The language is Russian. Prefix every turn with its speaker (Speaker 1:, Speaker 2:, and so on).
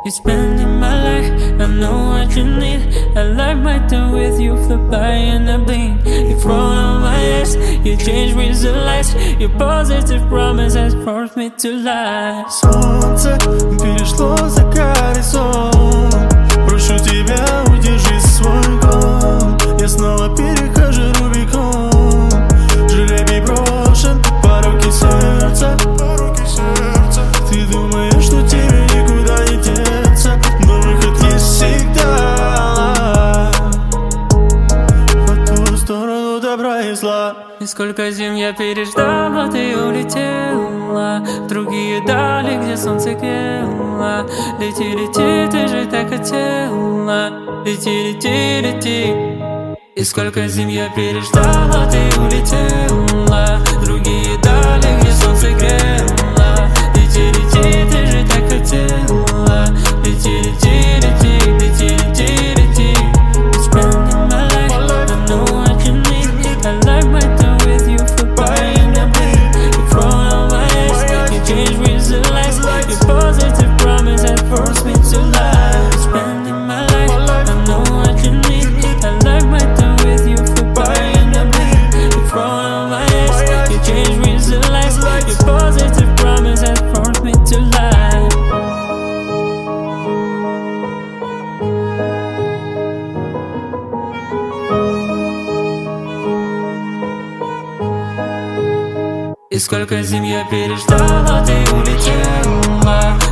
Speaker 1: You're spending my life, I know what you need. I like my time with you, fly by and I blink. You front on my ass, you change with the lights. Your positive promise has forced me to lie.
Speaker 2: Солнце перешло за горизонт. Прошу тебя, удержи свой гон. Я снова перехожу Рубикон. Жребий брошен, пороки сердца. Ты думаешь, что тебе никуда не деться, но выход есть всегда. По ту сторону добра и зла.
Speaker 1: И сколько зим я переждал, но ты улетела в другие дали, где солнце грело. Лети, лети, ты же так хотела. Лети, лети, лети. И сколько зим я переждал, а ты улетела в другие дали, где солнце грело. Лети, лети, ты же так хотела. Лети, лети, лети, лети, лети, лети. You're spending my life, I know what you need. I like my time with you, for buying a blink. You front on my ass, you change with the lights. Your positive promise has forced me to lie. You're spending my life, I know what you need. I like my time with you, for buying a blink. You front on my ass, you change with the lights. Your positive promise has forced me to lie. И сколько зим я переждал, а ты улетела